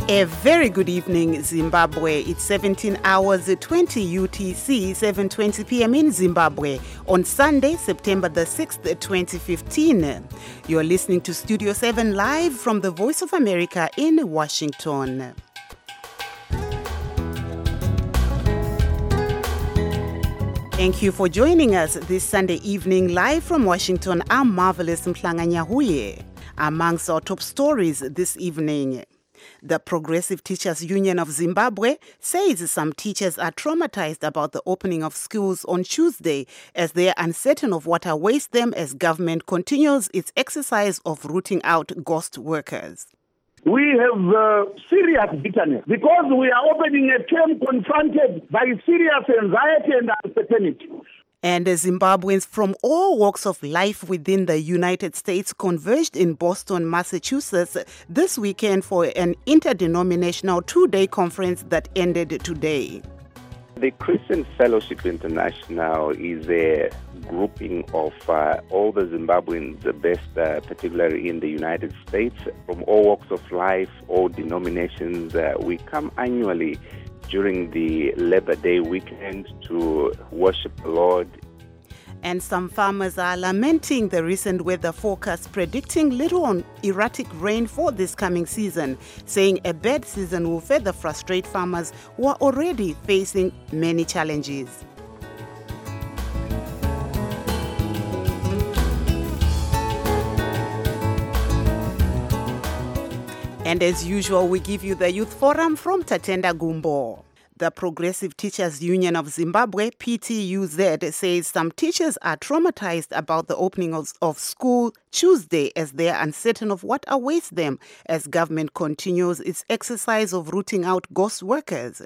A very good evening, Zimbabwe. It's 17 hours 20 UTC, 7:20 p.m. in Zimbabwe on Sunday, September the 6th, 2015. You're listening to Studio 7 live from the Voice of America in Washington. Thank you for joining us this Sunday evening live from Washington. I'm Marvelous Mhlanga-Nyahuye. Amongst our top stories this evening, the Progressive Teachers Union of Zimbabwe says some teachers are traumatized about the opening of schools on Tuesday as they are uncertain of what awaits them as government continues its exercise of rooting out ghost workers. We have serious bitterness because we are opening a term confronted by serious anxiety and uncertainty. And Zimbabweans from all walks of life within the United States converged in Boston, Massachusetts this weekend for an interdenominational two-day conference that ended today. The Christian Fellowship International is a grouping of all the Zimbabweans based particularly in the United States from all walks of life, all denominations. We come annually during the Labor Day weekend to worship the Lord. And some farmers are lamenting the recent weather forecast predicting little on erratic rain for this coming season, saying a bad season will further frustrate farmers who are already facing many challenges. And as usual, we give you the Youth Forum from Tatenda Gumbo. The Progressive Teachers Union of Zimbabwe, PTUZ, says some teachers are traumatized about the opening of school Tuesday as they are uncertain of what awaits them as government continues its exercise of rooting out ghost workers.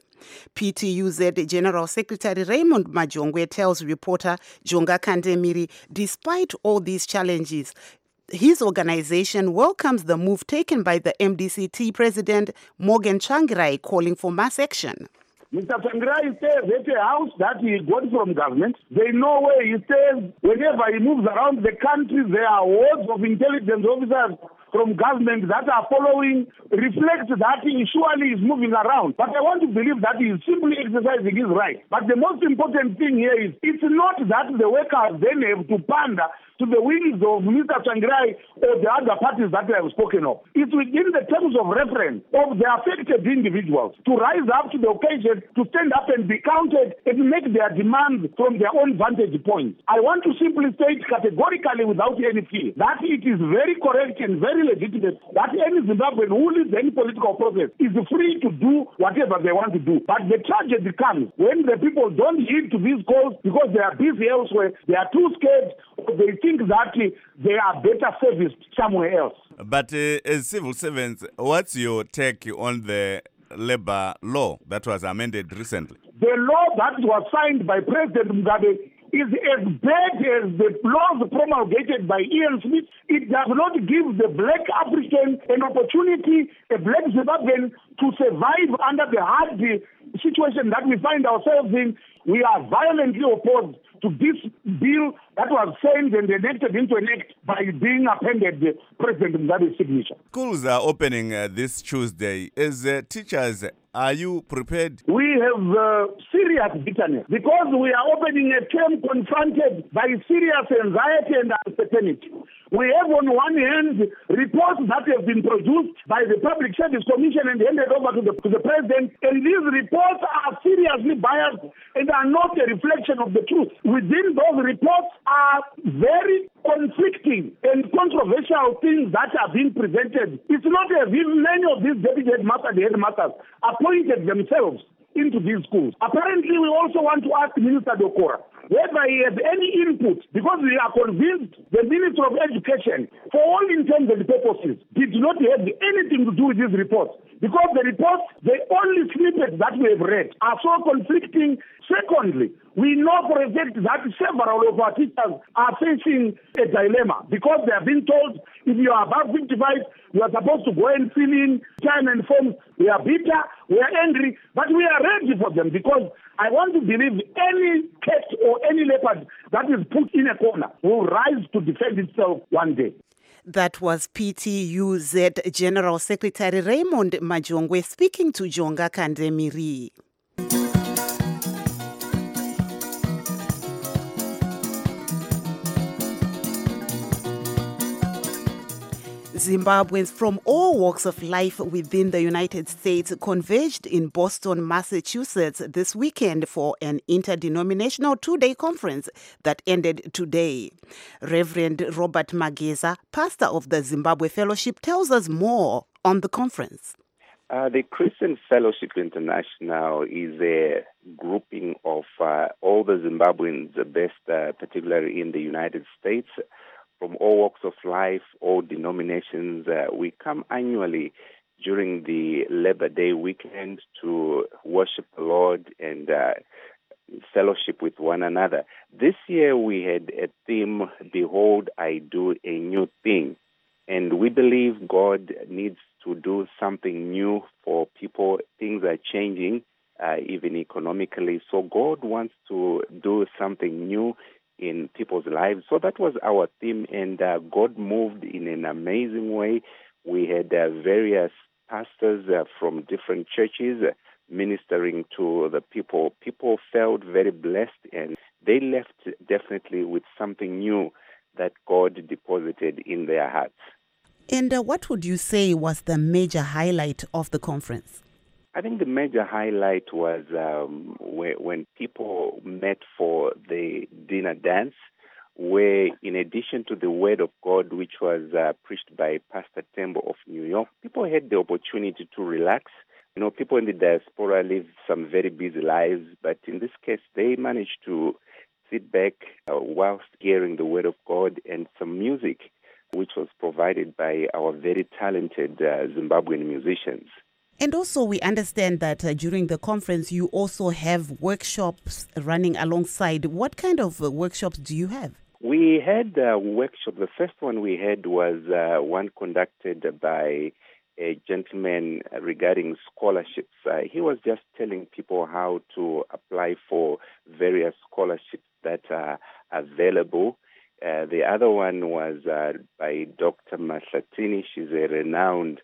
PTUZ General Secretary Raymond Majongwe tells reporter Jonga Kandemiri, despite all these challenges, his organization welcomes the move taken by the MDCT President Morgan Tsvangirai calling for mass action. Mr. Tsvangirai stays at a house that he got from government. They know where he stays. Whenever he moves around the country, there are hordes of intelligence officers from government that are following, reflect that he surely is moving around. But I want to believe that he is simply exercising his right. But the most important thing here is it's not that the workers then have to pander to the wings of Mr. Tsvangirai or the other parties that I have spoken of. It's within the terms of reference of the affected individuals to rise up to the occasion, to stand up and be counted and make their demands from their own vantage point. I want to simply state categorically without any fear that it is very correct and very legitimate that any Zimbabwean who leads any political process is free to do whatever they want to do. But the tragedy comes when the people don't heed to these calls because they are busy elsewhere, they are too scared, or they think that they are better serviced somewhere else. But as civil servants, what's your take on the labor law that was amended recently? The law that was signed by President Mugabe is as bad as the laws promulgated by Ian Smith. It does not give the black African an opportunity, a black Zimbabwean, to survive under the hard situation that we find ourselves in. We are violently opposed to this bill that was signed and enacted into an act by being appended President Mugabe's signature. Schools are opening this Tuesday. As teachers, are you prepared? We have serious bitterness because we are opening a term confronted by serious anxiety and uncertainty. We have on one hand reports that have been produced by the Public Service Commission and handed over to the President, and these reports are seriously biased and are not a reflection of the truth. Within those reports are very conflicting and controversial things that are being presented. It's not as if many of these deputy headmasters, the headmasters, appointed themselves into these schools. Apparently, we also want to ask Minister Dokora whether he has any input, because we are convinced the Minister of Education, for all intents and purposes, did not have anything to do with these reports. Because the reports, the only snippets that we have read, are so conflicting. Secondly, we know for a fact that several of our teachers are facing a dilemma because they have been told if you are above 55, you are supposed to go and fill in time and forms. We are bitter, we are angry, but we are ready for them because I want to believe any cat or any leopard that is put in a corner will rise to defend itself one day. That was PTUZ General Secretary Raymond Majongwe speaking to Jonga Kandemiri. Zimbabweans from all walks of life within the United States converged in Boston, Massachusetts this weekend for an interdenominational two-day conference that ended today. Reverend Robert Mageza, pastor of the Zimbabwe Fellowship, tells us more on the conference. The Christian Fellowship International is a grouping of all the Zimbabweans, the best, particularly in the United States, from all walks of life, all denominations. We come annually during the Labor Day weekend to worship the Lord and fellowship with one another. This year we had a theme, Behold, I do a new thing. And we believe God needs to do something new for people. Things are changing, even economically. So God wants to do something new in people's lives. So that was our theme, and God moved in an amazing way. We had various pastors from different churches ministering to the people. People felt very blessed, and they left definitely with something new that God deposited in their hearts. And what would you say was the major highlight of the conference? I think the major highlight was when people met for the dinner dance, where in addition to the Word of God, which was preached by Pastor Tembo of New York, people had the opportunity to relax. You know, people in the diaspora live some very busy lives, but in this case, they managed to sit back whilst hearing the Word of God and some music, which was provided by our very talented Zimbabwean musicians. And also we understand that during the conference you also have workshops running alongside. What kind of workshops do you have? We had a workshop. The first one we had was one conducted by a gentleman regarding scholarships. He was just telling people how to apply for various scholarships that are available. The other one was by Dr. Maslatini. She's a renowned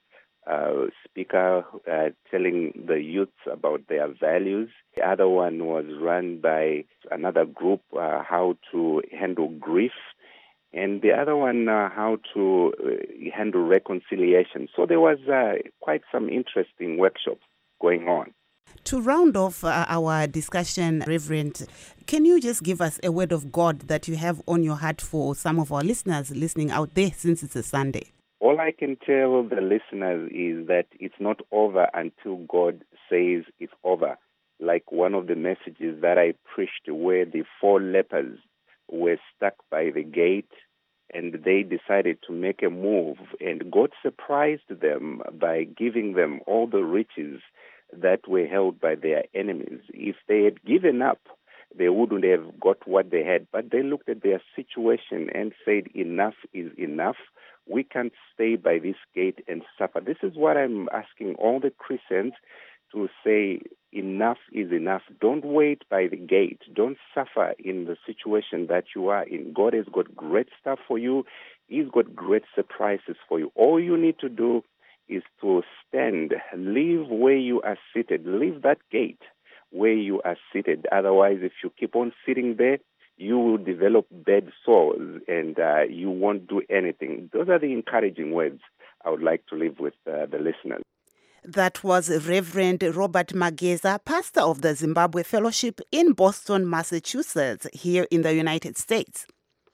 speaker telling the youths about their values. The other one was run by another group, how to handle grief. And the other one, how to handle reconciliation. So there was quite some interesting workshops going on. To round off our discussion, Reverend, can you just give us a word of God that you have on your heart for some of our listeners listening out there, since it's a Sunday? All I can tell the listeners is that it's not over until God says it's over. Like one of the messages that I preached, where the 4 lepers were stuck by the gate and they decided to make a move, and God surprised them by giving them all the riches that were held by their enemies. If they had given up, they wouldn't have got what they had. But they looked at their situation and said, enough is enough. We can't stay by this gate and suffer. This is what I'm asking all the Christians to say, enough is enough. Don't wait by the gate. Don't suffer in the situation that you are in. God has got great stuff for you. He's got great surprises for you. All you need to do is to stand, leave where you are seated, leave that gate where you are seated. Otherwise, if you keep on sitting there, you will develop bad sores and you won't do anything. Those are the encouraging words I would like to leave with the listeners. That was Reverend Robert Mageza, pastor of the Zimbabwe Fellowship in Boston, Massachusetts, here in the United States.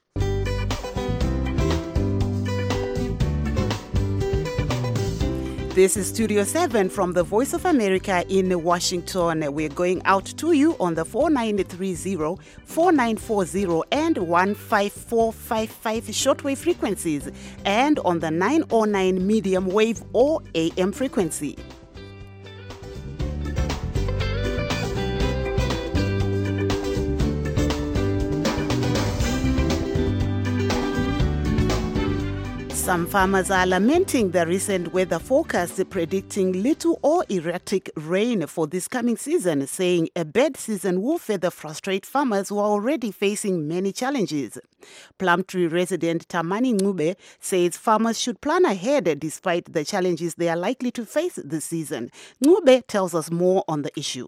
This is Studio 7 from the Voice of America in Washington. We're going out to you on the 4930, 4940, and 15455 shortwave frequencies, and on the 909 medium wave or AM frequency. Some farmers are lamenting the recent weather forecast predicting little or erratic rain for this coming season, saying a bad season will further frustrate farmers who are already facing many challenges. Plumtree resident Tamani Ncube says farmers should plan ahead despite the challenges they are likely to face this season. Ncube tells us more on the issue.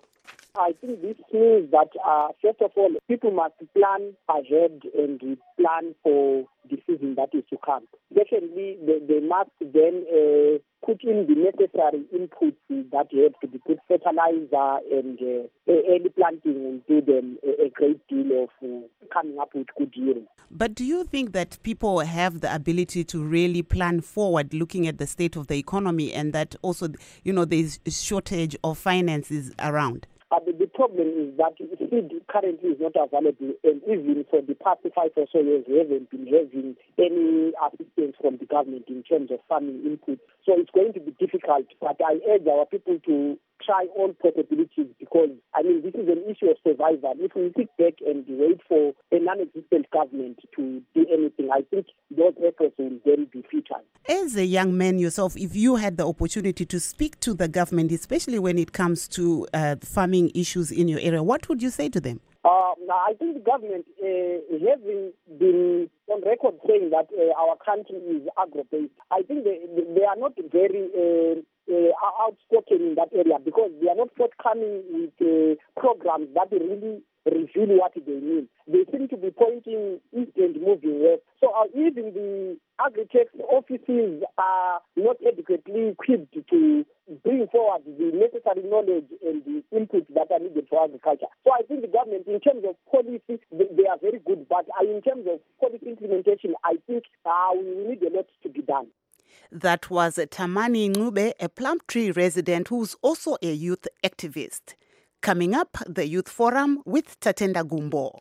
I think this means that, first of all, people must plan ahead and plan for the season that is to come. Secondly, they must then put in the necessary inputs that have to be put, fertilizer and early planting will do them a great deal of coming up with good yield. But do you think that people have the ability to really plan forward looking at the state of the economy and that also, there's a shortage of finances around? The problem is that seed currently is not available, and even for the past 5 or so years, we haven't been having any assistance from the government in terms of farming input. So it's going to be difficult, but I urge our people to try all possibilities because, this is an issue of survival. If we sit back and wait for a non-existent government to do anything, I think those efforts will then be futile. As a young man yourself, if you had the opportunity to speak to the government, especially when it comes to farming issues in your area, what would you say to them? I think the government, having been on record saying that our country is agro-based, I think they are not very outspoken in that area because they are not forthcoming with programs that really reveal what they mean. They seem to be pointing east and moving west. So even the agri-tech offices are not adequately equipped to bring forward the necessary knowledge and the inputs that are needed for agriculture. So I think the government, in terms of policy, they are very good, but in terms of policy implementation, I think we need a lot to be done. That was Tamani Ncube, a Plumtree resident who's also a youth activist. Coming up, the Youth Forum with Tatenda Gumbo.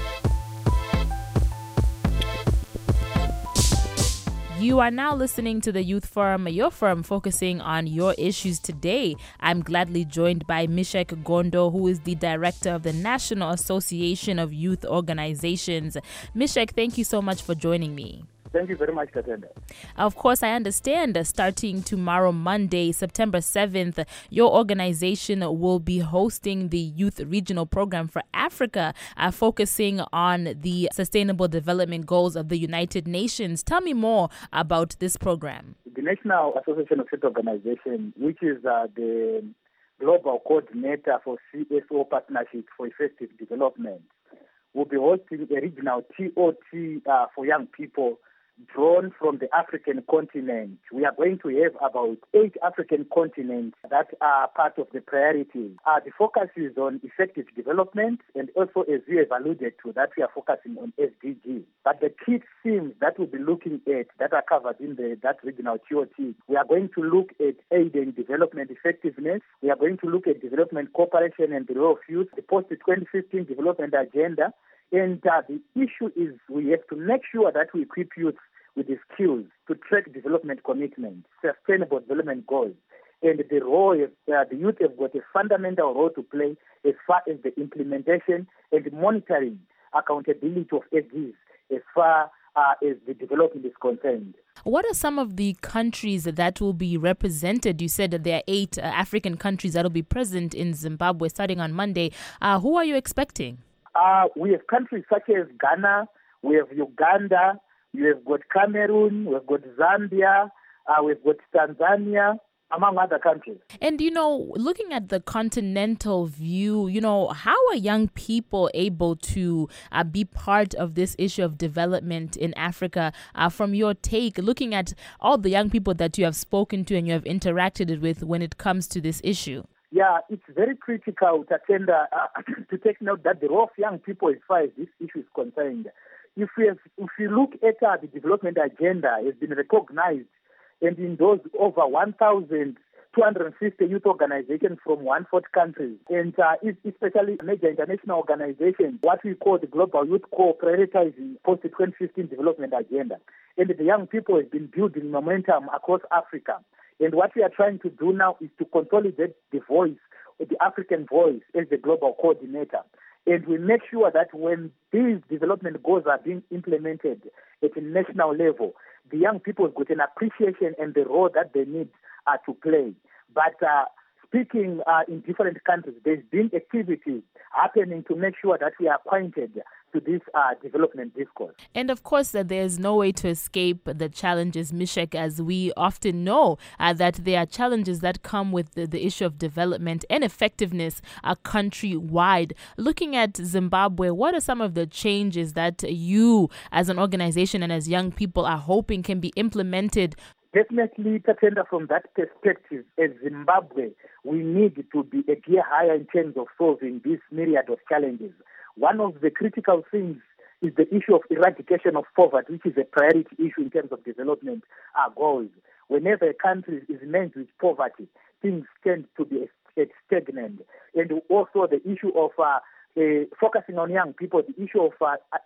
You are now listening to the Youth Forum, your forum focusing on your issues today. I'm gladly joined by Mishek Gondo, who is the director of the National Association of Youth Organizations. Mishek, thank you so much for joining me. Thank you very much, Katenda. Of course, I understand starting tomorrow, Monday, September 7th, your organization will be hosting the Youth Regional Program for Africa, focusing on the Sustainable Development Goals of the United Nations. Tell me more about this program. The National Association of Youth Organizations, which is the global coordinator for CSO Partnership for Effective Development, will be hosting a regional TOT for young people drawn from the African continent. We are going to have about 8 African continents that are part of the priorities. The focus is on effective development, and also, as we have alluded to, that we are focusing on SDG. But the key themes that we'll be looking at that are covered in that regional TOT, we are going to look at aid and development effectiveness. We are going to look at development cooperation and the role of youth, the post-2015 development agenda. And the issue is we have to make sure that we equip youth with the skills to track development commitments, sustainable development goals. And the role, the youth have got a fundamental role to play as far as the implementation and the monitoring accountability of SDGs as far as the development is concerned. What are some of the countries that will be represented? You said that there are 8 African countries that will be present in Zimbabwe starting on Monday. Who are you expecting? We have countries such as Ghana, we have Uganda, we have got Cameroon, we have got Zambia, we've got Tanzania, among other countries. And, looking at the continental view, how are young people able to be part of this issue of development in Africa? From your take, looking at all the young people that you have spoken to and you have interacted with when it comes to this issue? Yeah, it's very critical to take note that the role of young people as far as this issue is concerned. If you look at the development agenda, has been recognized, and in those over 1,250 youth organizations from 140 countries, and especially major international organizations, what we call the Global Youth Corps, prioritizing post-2015 development agenda. And the young people have been building momentum across Africa. And what we are trying to do now is to consolidate the voice, the African voice, as the global coordinator. And we make sure that when these development goals are being implemented at a national level, the young people have got an appreciation and the role that they need to play. But speaking in different countries, there's been activities happening to make sure that we are acquainted to this development discourse. And of course, there's no way to escape the challenges, Meshack, as we often know that there are challenges that come with the issue of development and effectiveness countrywide. Looking at Zimbabwe, what are some of the changes that you as an organization and as young people are hoping can be implemented? Definitely, Tatenda, from that perspective, as Zimbabwe, we need to be a gear higher in terms of solving this myriad of challenges. One of the critical things is the issue of eradication of poverty, which is a priority issue in terms of development goals. Whenever a country is met with poverty, things tend to be stagnant. And also the issue of focusing on young people, the issue of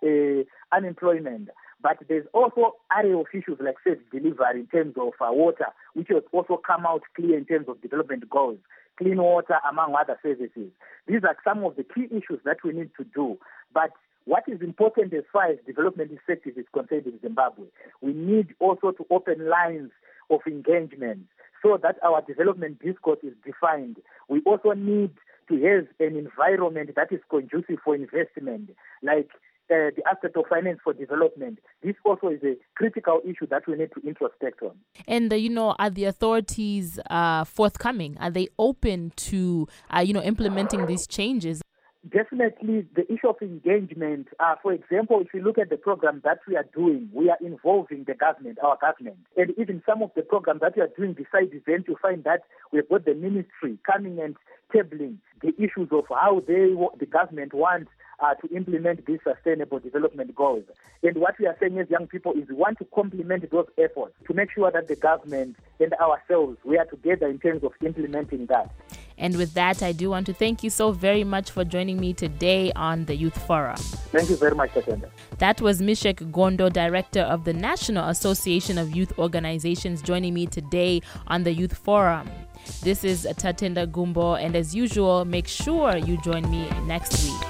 unemployment. But there's also area of issues like safe delivery in terms of water, which has also come out clear in terms of development goals, clean water, among other services. These are some of the key issues that we need to do. But what is important as far as development effective is concerned in Zimbabwe, we need also to open lines of engagement so that our development discourse is defined. We also need to have an environment that is conducive for investment, like the aspect of finance for development. This also is a critical issue that we need to introspect on. And, are the authorities forthcoming? Are they open to, implementing these changes? Definitely, the issue of engagement. For example, if you look at the program that we are doing, we are involving the government, our government. And even some of the programs that we are doing besides events, you find that we've got the ministry coming and tabling the issues of how the government wants to implement these sustainable development goals. And what we are saying as young people is we want to complement those efforts to make sure that the government and ourselves, we are together in terms of implementing that. And with that, I do want to thank you so very much for joining me today on the Youth Forum. Thank you very much, Tatenda. That was Meshack Gondo, Director of the National Association of Youth Organizations, joining me today on the Youth Forum. This is Tatenda Gumbo, and as usual, make sure you join me next week.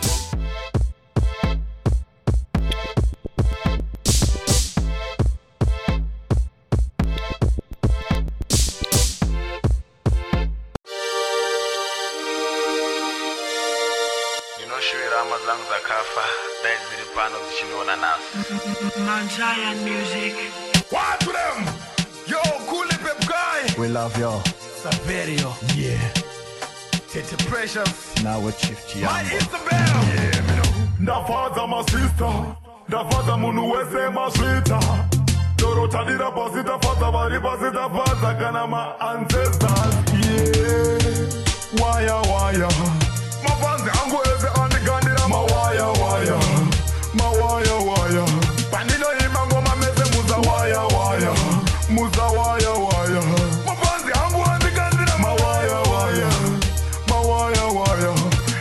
Manjaya music. What to them? Yo, cool pep guy. We love you. Saverio. Yeah. Tete Precious. Now we're Chief Giambo. My Isabel. Yeah, me know. Da father my sister. Da father munu wese my sweeter. Doro tadira posita father bari posita father kana my ancestors. Yeah. Wire. My fans ango ese on the gandira my wire. My wire. Panilo imango mameze muza wire. Muza wire. My fans ango on the gandira my wire. My wire.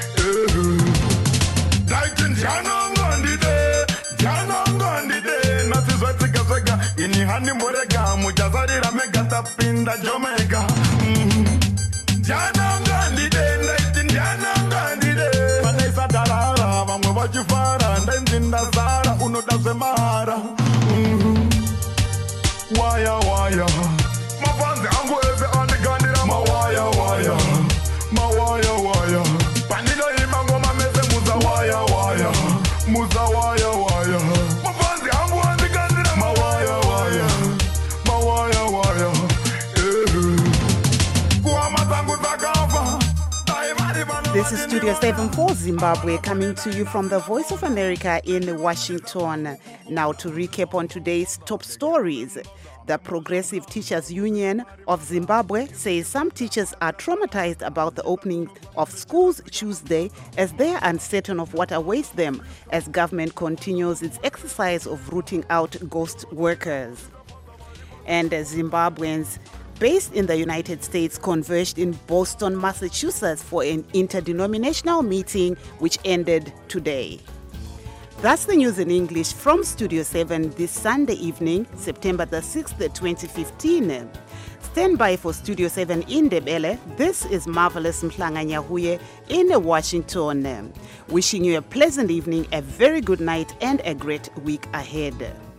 Daitin jana ngandide. Nasi zwetsika ini hani morega mujazari ramega tapinda Jamaica. Jana ngandide. Daitin jana ngandide. Panesa darara vamwe vachifara ndainzinda zara unoda zvemahara. Wire. Mafanzi angu ese andigandira ma wire. My wire. Panilo imango mameze muza wire. Muza wire. Mafanzi angu andigandira ma wire. My wire. Kuama zangu zakafa. This is Studio 74 Zimbabwe, coming to you from the Voice of America in Washington. Now to recap on today's top stories. The Progressive Teachers Union of Zimbabwe says some teachers are traumatized about the opening of schools Tuesday as they are uncertain of what awaits them as government continues its exercise of rooting out ghost workers. And Zimbabweans based in the United States converged in Boston, Massachusetts for an interdenominational meeting which ended today. That's the news in English from Studio 7 this Sunday evening, September the 6th, 2015. Stand by for Studio 7 in Ndebele. This is Marvelous Mhlanga-Nyahuye in Washington. Wishing you a pleasant evening, a very good night, and a great week ahead.